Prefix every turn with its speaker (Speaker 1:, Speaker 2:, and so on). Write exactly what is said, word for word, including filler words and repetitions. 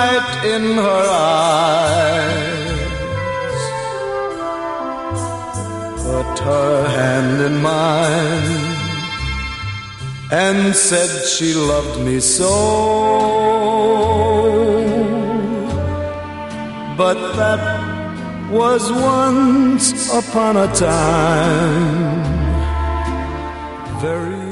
Speaker 1: light in her eyes, put her hand in mine, and said she loved me so. But that was once upon a time, very